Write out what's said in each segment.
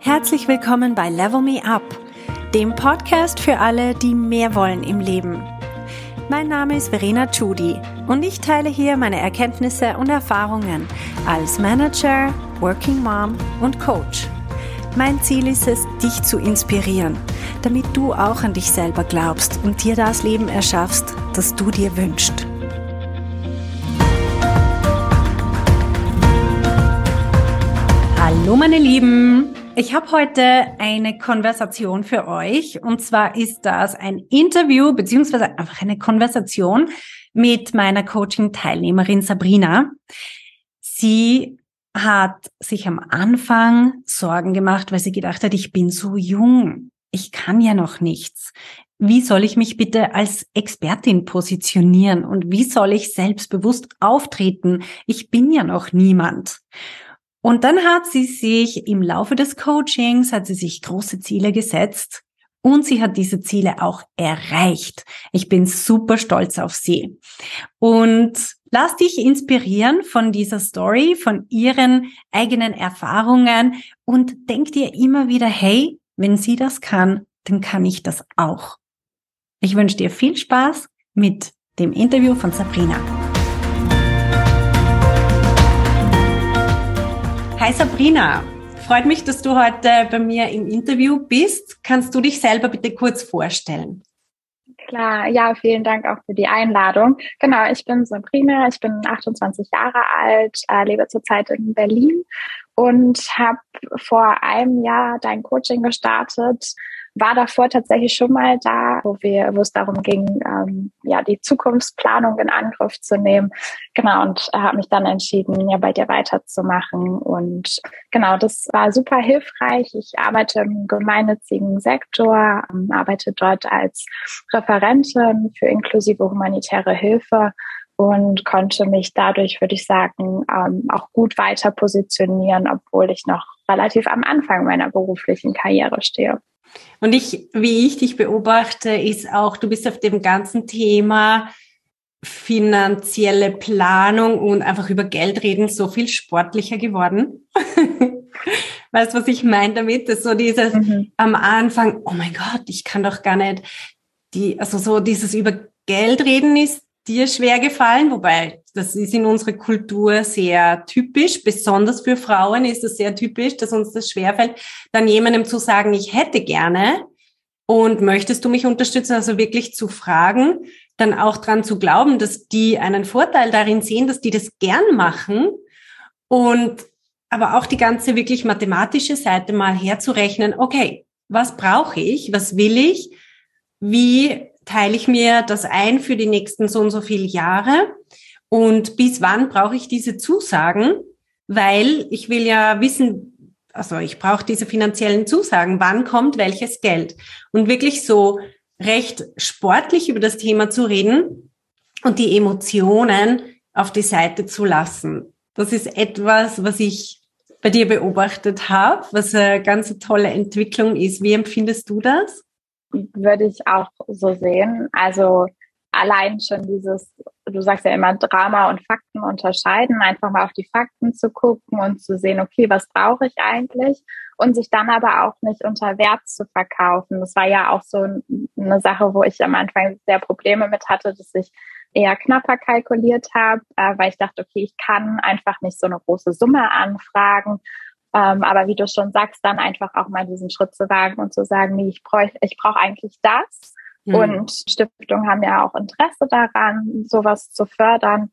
Herzlich willkommen bei Level Me Up, dem Podcast für alle, die mehr wollen im Leben. Mein Name ist Verena Tschudi und ich teile hier meine Erkenntnisse und Erfahrungen als Manager, Working Mom und Coach. Mein Ziel ist es, dich zu inspirieren, damit du auch an dich selber glaubst und dir das Leben erschaffst, das du dir wünschst. Hallo meine Lieben! Ich habe heute eine Konversation für euch und zwar ist das ein Interview beziehungsweise einfach eine Konversation mit meiner Coaching-Teilnehmerin Sabrina. Sie hat sich am Anfang Sorgen gemacht, weil sie gedacht hat, ich bin so jung, ich kann ja noch nichts. Wie soll ich mich bitte als Expertin positionieren und wie soll ich selbstbewusst auftreten? Ich bin ja noch niemand. Und dann hat sie sich im Laufe des Coachings, hat sie sich große Ziele gesetzt und sie hat diese Ziele auch erreicht. Ich bin super stolz auf sie. Und lass dich inspirieren von dieser Story, von ihren eigenen Erfahrungen und denk dir immer wieder, hey, wenn sie das kann, dann kann ich das auch. Ich wünsche dir viel Spaß mit dem Interview von Sabrina. Hi Sabrina, freut mich, dass du heute bei mir im Interview bist. Kannst du dich selber bitte kurz vorstellen? Klar, ja, vielen Dank auch für die Einladung. Genau, ich bin Sabrina, ich bin 28 Jahre alt, lebe zurzeit in Berlin und habe vor einem Jahr dein Coaching gestartet. War davor tatsächlich schon mal da, wo es darum ging, die Zukunftsplanung in Angriff zu nehmen. Genau, und habe mich dann entschieden, ja bei dir weiterzumachen. Und genau, das war super hilfreich. Ich arbeite im gemeinnützigen Sektor, arbeite dort als Referentin für inklusive humanitäre Hilfe und konnte mich dadurch, würde ich sagen, auch gut weiter positionieren, obwohl ich noch relativ am Anfang meiner beruflichen Karriere stehe. Und wie ich dich beobachte, ist auch, du bist auf dem ganzen Thema finanzielle Planung und einfach über Geld reden so viel sportlicher geworden. Weißt du, was ich meine damit? Das ist so dieses am Anfang, oh mein Gott, ich kann doch gar nicht, dieses über Geld reden ist dir schwer gefallen, wobei das ist in unserer Kultur sehr typisch, besonders für Frauen ist es sehr typisch, dass uns das schwerfällt, dann jemandem zu sagen, ich hätte gerne und möchtest du mich unterstützen, also wirklich zu fragen, dann auch dran zu glauben, dass die einen Vorteil darin sehen, dass die das gern machen und aber auch die ganze wirklich mathematische Seite mal herzurechnen, okay, was brauche ich, was will ich, wie teile ich mir das ein für die nächsten so und so viele Jahre und bis wann brauche ich diese Zusagen, weil ich will ja wissen, also ich brauche diese finanziellen Zusagen, wann kommt welches Geld und wirklich so recht sportlich über das Thema zu reden und die Emotionen auf die Seite zu lassen. Das ist etwas, was ich bei dir beobachtet habe, was eine ganz tolle Entwicklung ist. Wie empfindest du das? Würde ich auch so sehen. Also allein schon du sagst ja immer Drama und Fakten unterscheiden, einfach mal auf die Fakten zu gucken und zu sehen, okay, was brauche ich eigentlich? Und sich dann aber auch nicht unter Wert zu verkaufen. Das war ja auch so eine Sache, wo ich am Anfang sehr Probleme mit hatte, dass ich eher knapper kalkuliert habe, weil ich dachte, okay, ich kann einfach nicht so eine große Summe anfragen. Aber wie du schon sagst, dann einfach auch mal diesen Schritt zu wagen und zu sagen, nee, ich brauche eigentlich das. Und Stiftungen haben ja auch Interesse daran, sowas zu fördern.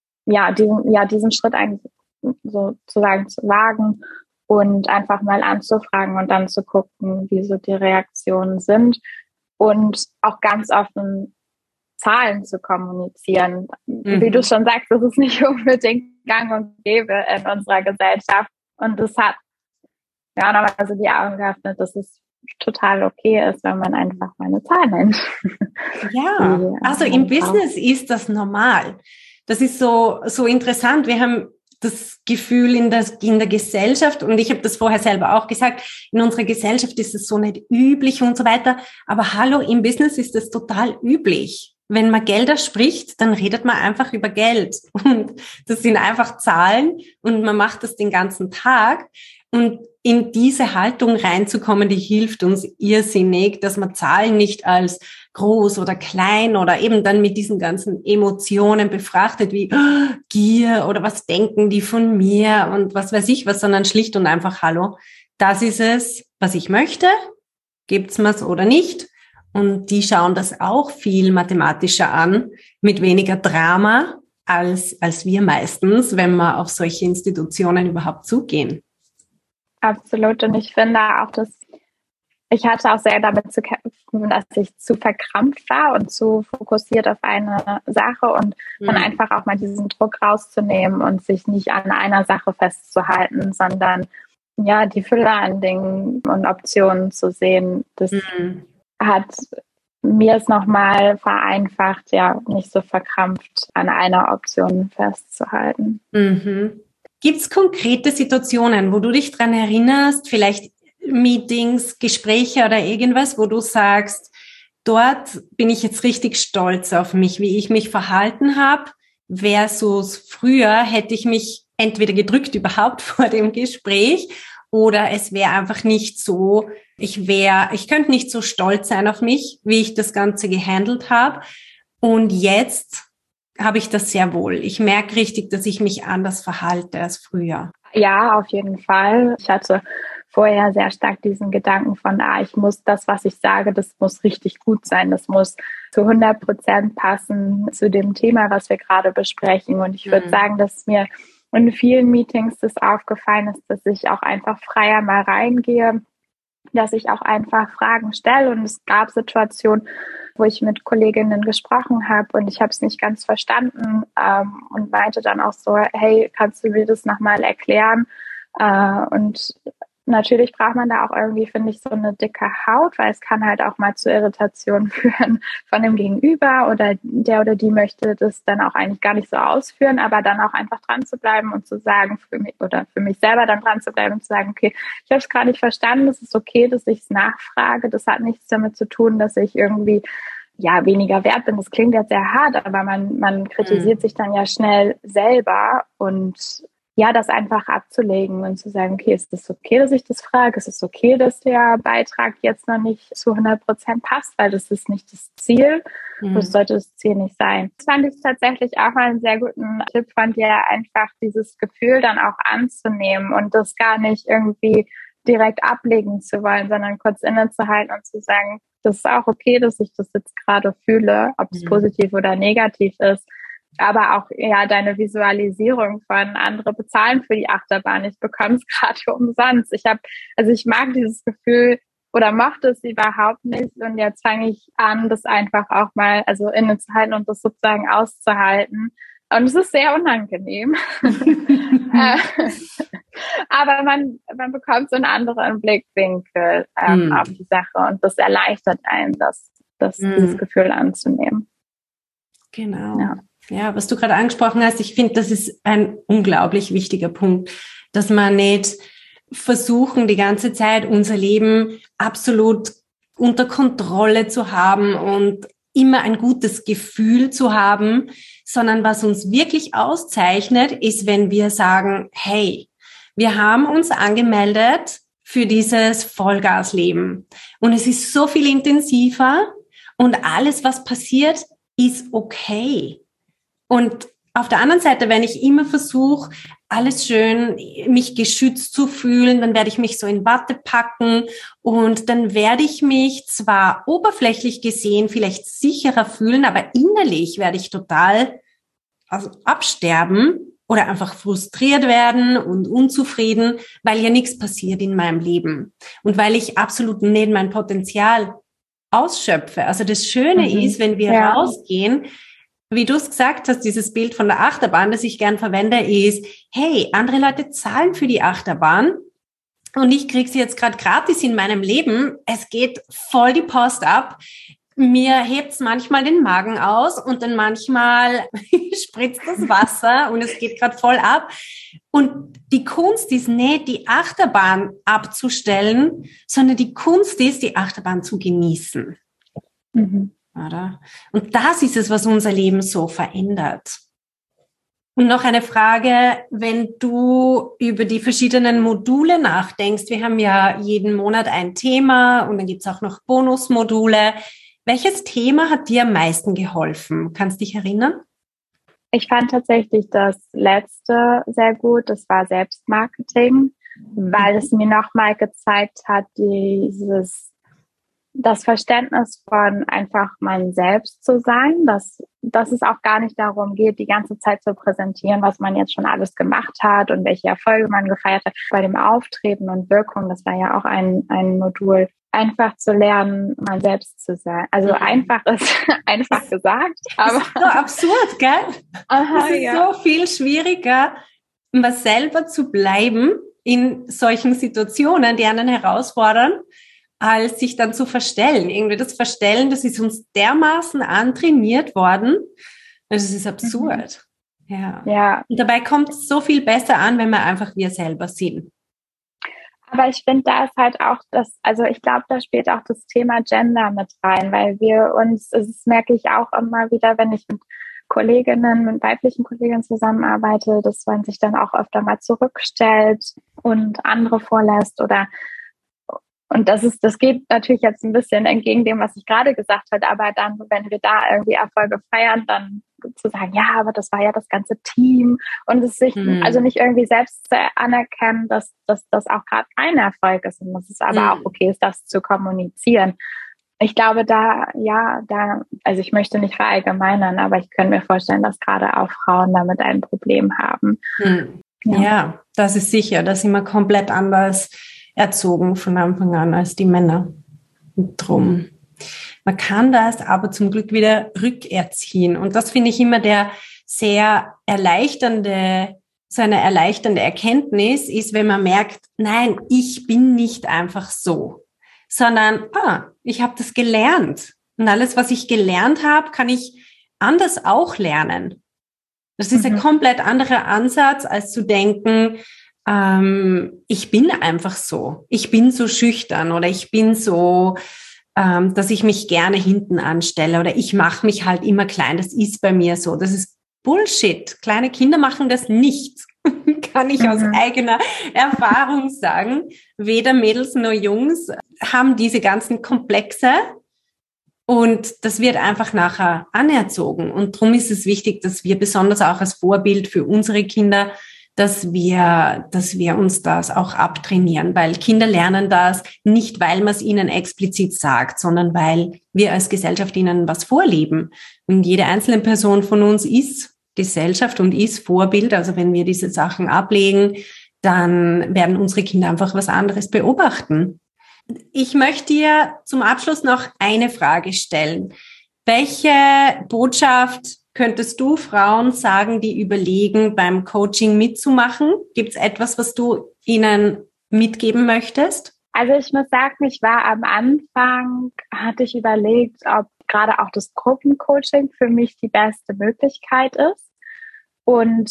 Diesen Schritt eigentlich sozusagen zu wagen und einfach mal anzufragen und dann zu gucken, wie so die Reaktionen sind und auch ganz offen Zahlen zu kommunizieren. Wie du schon sagst, das ist nicht unbedingt gang und gäbe in unserer Gesellschaft. Und das hat ja nochmal so die Augen geöffnet, dass es total okay ist, wenn man einfach mal eine Zahl nennt. Ja, also im Business ist das normal. Das ist so interessant. Wir haben das Gefühl in der Gesellschaft, und ich habe das vorher selber auch gesagt, in unserer Gesellschaft ist es so nicht üblich und so weiter. Aber hallo, im Business ist es total üblich. wenn man Gelder spricht, dann redet man einfach über Geld. Und das sind einfach Zahlen und man macht das den ganzen Tag. Und in diese Haltung reinzukommen, die hilft uns irrsinnig, dass man Zahlen nicht als groß oder klein oder eben dann mit diesen ganzen Emotionen befrachtet, wie Gier oder was denken die von mir und was weiß ich was, sondern schlicht und einfach, hallo, das ist es, was ich möchte, gibt's mir's oder nicht? Und die schauen das auch viel mathematischer an, mit weniger Drama als wir meistens, wenn wir auf solche Institutionen überhaupt zugehen. Absolut. Und ich finde auch, dass ich hatte auch sehr damit zu kämpfen, dass ich zu verkrampft war und zu fokussiert auf eine Sache und dann einfach auch mal diesen Druck rauszunehmen und sich nicht an einer Sache festzuhalten, sondern ja, die Fülle an Dingen und Optionen zu sehen. Das hat mir es nochmal vereinfacht, ja, nicht so verkrampft an einer Option festzuhalten. Gibt es konkrete Situationen, wo du dich dran erinnerst, vielleicht Meetings, Gespräche oder irgendwas, wo du sagst, dort bin ich jetzt richtig stolz auf mich, wie ich mich verhalten habe, versus früher hätte ich mich entweder gedrückt überhaupt vor dem Gespräch oder es wäre einfach nicht so, ich könnte nicht so stolz sein auf mich, wie ich das Ganze gehandelt habe. Und jetzt habe ich das sehr wohl. Ich merke richtig, dass ich mich anders verhalte als früher. Ja, auf jeden Fall. Ich hatte vorher sehr stark diesen Gedanken von, ich muss das, was ich sage, das muss richtig gut sein. Das muss zu 100% passen zu dem Thema, was wir gerade besprechen. Und ich würde sagen, dass mir in vielen Meetings das aufgefallen ist, dass ich auch einfach freier mal reingehe, dass ich auch einfach Fragen stelle. Und es gab Situationen, wo ich mit Kolleginnen gesprochen habe und ich habe es nicht ganz verstanden und meinte dann auch so, hey, kannst du mir das nochmal erklären? Und natürlich braucht man da auch irgendwie, finde ich, so eine dicke Haut, weil es kann halt auch mal zu Irritationen führen von dem Gegenüber oder der oder die möchte das dann auch eigentlich gar nicht so ausführen, aber dann auch einfach dran zu bleiben und zu sagen, für mich selber dann dran zu bleiben und zu sagen, okay, ich habe es gerade nicht verstanden, es ist okay, dass ich es nachfrage, das hat nichts damit zu tun, dass ich irgendwie weniger wert bin. Das klingt jetzt sehr hart, aber man kritisiert sich dann ja schnell selber und das einfach abzulegen und zu sagen, okay, ist es okay, dass ich das frage? Ist es okay, dass der Beitrag jetzt noch nicht zu 100% passt, weil das ist nicht das Ziel. Das sollte das Ziel nicht sein. Das fand ich tatsächlich auch mal einen sehr guten Tipp von dir, einfach dieses Gefühl dann auch anzunehmen und das gar nicht irgendwie direkt ablegen zu wollen, sondern kurz innezuhalten und zu sagen, das ist auch okay, dass ich das jetzt gerade fühle, ob es positiv oder negativ ist. Aber auch deine Visualisierung von andere bezahlen für die Achterbahn. Ich bekomme es gerade umsonst. Ich mag dieses Gefühl oder mochte es überhaupt nicht. Und jetzt fange ich an, das einfach auch mal innezuhalten und das sozusagen auszuhalten. Und es ist sehr unangenehm. Aber man bekommt so einen anderen Blickwinkel auf die Sache und das erleichtert einen, dieses Gefühl anzunehmen. Genau. Ja, was du gerade angesprochen hast, ich finde, das ist ein unglaublich wichtiger Punkt, dass man nicht versuchen, die ganze Zeit unser Leben absolut unter Kontrolle zu haben und immer ein gutes Gefühl zu haben, sondern was uns wirklich auszeichnet, ist, wenn wir sagen, hey, wir haben uns angemeldet für dieses Vollgasleben und es ist so viel intensiver und alles, was passiert, ist okay. Und auf der anderen Seite, wenn ich immer versuche, alles schön, mich geschützt zu fühlen, dann werde ich mich so in Watte packen und dann werde ich mich zwar oberflächlich gesehen vielleicht sicherer fühlen, aber innerlich werde ich total absterben oder einfach frustriert werden und unzufrieden, weil ja nichts passiert in meinem Leben und weil ich absolut nicht mein Potenzial ausschöpfe. Also das Schöne ist, wenn wir rausgehen, wie du es gesagt hast, dieses Bild von der Achterbahn, das ich gern verwende, ist, hey, andere Leute zahlen für die Achterbahn und ich kriege sie jetzt gerade gratis in meinem Leben. Es geht voll die Post ab. Mir hebt's manchmal den Magen aus und dann manchmal spritzt das Wasser und es geht gerade voll ab. Und die Kunst ist nicht, die Achterbahn abzustellen, sondern die Kunst ist, die Achterbahn zu genießen. oder? Und das ist es, was unser Leben so verändert. Und noch eine Frage, wenn du über die verschiedenen Module nachdenkst, wir haben ja jeden Monat ein Thema und dann gibt es auch noch Bonusmodule. Welches Thema hat dir am meisten geholfen? Kannst du dich erinnern? Ich fand tatsächlich das letzte sehr gut, das war Selbstmarketing, weil es mir nochmal gezeigt hat, das Verständnis von einfach mein Selbst zu sein, dass es auch gar nicht darum geht, die ganze Zeit zu präsentieren, was man jetzt schon alles gemacht hat und welche Erfolge man gefeiert hat. Bei dem Auftreten und Wirkung, das war ja auch ein Modul, einfach zu lernen, man selbst zu sein. Also einfach ist einfach gesagt. Aber das ist so absurd, gell? Es ist so viel schwieriger, was selber zu bleiben in solchen Situationen, die einen herausfordern, als sich dann zu verstellen. Irgendwie das Verstellen, das ist uns dermaßen antrainiert worden. Das ist absurd. Ja. Und dabei kommt es so viel besser an, wenn wir einfach wir selber sind. Aber ich finde, da ist halt auch also ich glaube, da spielt auch das Thema Gender mit rein, weil das merke ich auch immer wieder, wenn ich mit weiblichen Kolleginnen zusammenarbeite, dass man sich dann auch öfter mal zurückstellt und andere vorlässt und das geht natürlich jetzt ein bisschen entgegen dem, was ich gerade gesagt habe, aber dann, wenn wir da irgendwie Erfolge feiern, dann zu sagen, ja, aber das war ja das ganze Team und es sich also nicht irgendwie selbst zu anerkennen, dass das auch gerade ein Erfolg ist und dass es aber auch okay ist, das zu kommunizieren. Ich glaube, also ich möchte nicht verallgemeinern, aber ich könnte mir vorstellen, dass gerade auch Frauen damit ein Problem haben. Ja, das ist sicher, da sind wir komplett anders erzogen von Anfang an als die Männer. Und drum. Man kann das aber zum Glück wieder rückerziehen. Und das finde ich immer der sehr erleichternde Erkenntnis ist, wenn man merkt, nein, ich bin nicht einfach so, sondern ich habe das gelernt. Und alles, was ich gelernt habe, kann ich anders auch lernen. Das ist ein komplett anderer Ansatz, als zu denken, ich bin einfach so. Ich bin so schüchtern oder ich bin so, dass ich mich gerne hinten anstelle oder ich mache mich halt immer klein. Das ist bei mir so. Das ist Bullshit. Kleine Kinder machen das nicht. Kann ich aus eigener Erfahrung sagen. Weder Mädels noch Jungs haben diese ganzen Komplexe. Und das wird einfach nachher anerzogen. Und darum ist es wichtig, dass wir besonders auch als Vorbild für unsere Kinder, dass wir uns das auch abtrainieren, weil Kinder lernen das nicht, weil man es ihnen explizit sagt, sondern weil wir als Gesellschaft ihnen was vorleben. Und jede einzelne Person von uns ist Gesellschaft und ist Vorbild. Also wenn wir diese Sachen ablegen, dann werden unsere Kinder einfach was anderes beobachten. Ich möchte dir zum Abschluss noch eine Frage stellen. Welche Botschaft könntest du Frauen sagen, die überlegen, beim Coaching mitzumachen? Gibt es etwas, was du ihnen mitgeben möchtest? Also ich muss sagen, ich war am Anfang, hatte ich überlegt, ob gerade auch das Gruppencoaching für mich die beste Möglichkeit ist und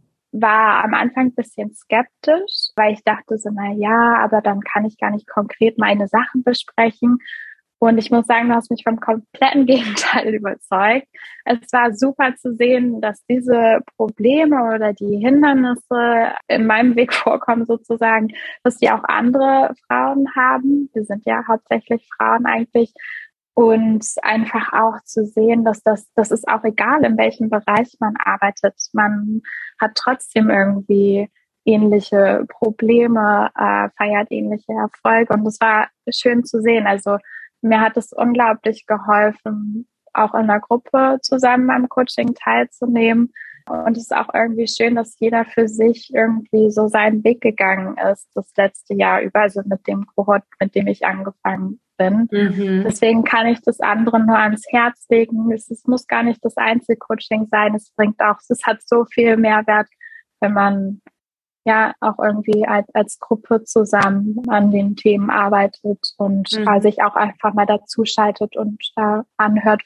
war am Anfang ein bisschen skeptisch, weil ich dachte so, aber dann kann ich gar nicht konkret meine Sachen besprechen. Und ich muss sagen, du hast mich vom kompletten Gegenteil überzeugt. Es war super zu sehen, dass diese Probleme oder die Hindernisse in meinem Weg vorkommen sozusagen, dass die auch andere Frauen haben. Wir sind ja hauptsächlich Frauen eigentlich. Und einfach auch zu sehen, dass das ist auch egal, in welchem Bereich man arbeitet. Man hat trotzdem irgendwie ähnliche Probleme, feiert ähnliche Erfolge. Und das war schön zu sehen. Also mir hat es unglaublich geholfen, auch in der Gruppe zusammen am Coaching teilzunehmen. Und es ist auch irgendwie schön, dass jeder für sich irgendwie so seinen Weg gegangen ist, das letzte Jahr über, also mit dem Kohort, mit dem ich angefangen bin. Deswegen kann ich das anderen nur ans Herz legen. Es muss gar nicht das Einzelcoaching sein. Es hat so viel Mehrwert, wenn man ja auch irgendwie als Gruppe zusammen an den Themen arbeitet und sich auch einfach mal dazu schaltet und anhört,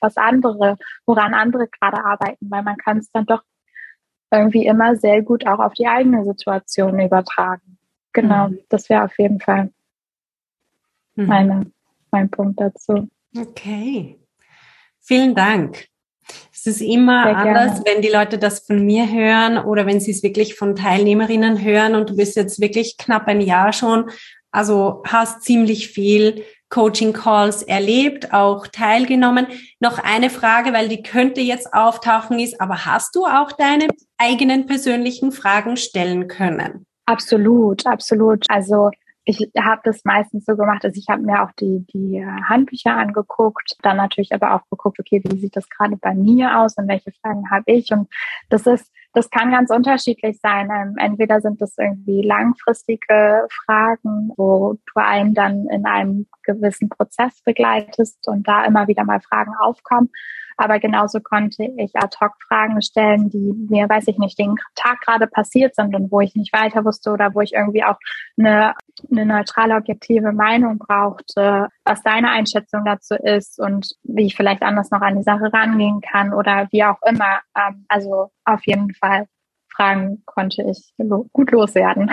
woran andere gerade arbeiten, weil man kann es dann doch irgendwie immer sehr gut auch auf die eigene Situation übertragen. Genau, das wäre auf jeden Fall mein Punkt dazu. Okay, Vielen Dank. Es ist immer anders, wenn die Leute das von mir hören oder wenn sie es wirklich von Teilnehmerinnen hören und du bist jetzt wirklich knapp ein Jahr schon, also hast ziemlich viel Coaching-Calls erlebt, auch teilgenommen. Noch eine Frage, weil die könnte jetzt auftauchen ist, aber hast du auch deine eigenen persönlichen Fragen stellen können? Absolut, absolut. Also ich habe das meistens so gemacht, also ich habe mir auch die Handbücher angeguckt, dann natürlich aber auch geguckt, okay, wie sieht das gerade bei mir aus und welche Fragen habe ich? Und das kann ganz unterschiedlich sein. Entweder sind das irgendwie langfristige Fragen, wo du einen dann in einem gewissen Prozess begleitest und da immer wieder mal Fragen aufkommen. Aber genauso konnte ich ad hoc Fragen stellen, die mir, weiß ich nicht, den Tag gerade passiert sind und wo ich nicht weiter wusste oder wo ich irgendwie auch eine neutrale, objektive Meinung brauchte, was deine Einschätzung dazu ist und wie ich vielleicht anders noch an die Sache rangehen kann oder wie auch immer. Also auf jeden Fall Fragen konnte ich gut loswerden.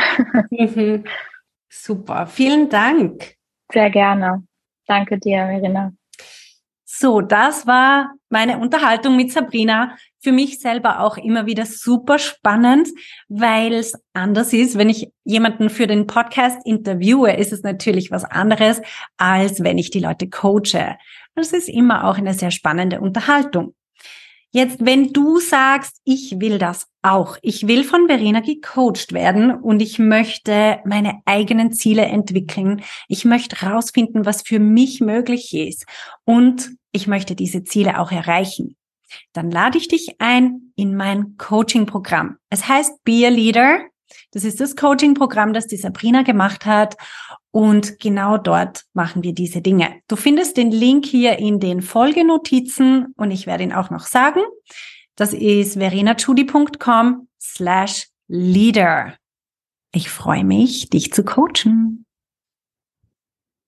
Super, vielen Dank. Sehr gerne. Danke dir, Verena. So, das war meine Unterhaltung mit Sabrina. Für mich selber auch immer wieder super spannend, weil es anders ist. Wenn ich jemanden für den Podcast interviewe, ist es natürlich was anderes, als wenn ich die Leute coache. Das ist immer auch eine sehr spannende Unterhaltung. Jetzt, wenn du sagst, ich will das auch, ich will von Verena gecoacht werden und ich möchte meine eigenen Ziele entwickeln, ich möchte herausfinden, was für mich möglich ist und ich möchte diese Ziele auch erreichen, dann lade ich dich ein in mein Coaching-Programm. Es heißt Be a Leader. Das ist das Coaching-Programm, das die Sabrina gemacht hat. Und genau dort machen wir diese Dinge. Du findest den Link hier in den Folgenotizen und ich werde ihn auch noch sagen. Das ist verenachudi.com/leader. Ich freue mich, dich zu coachen.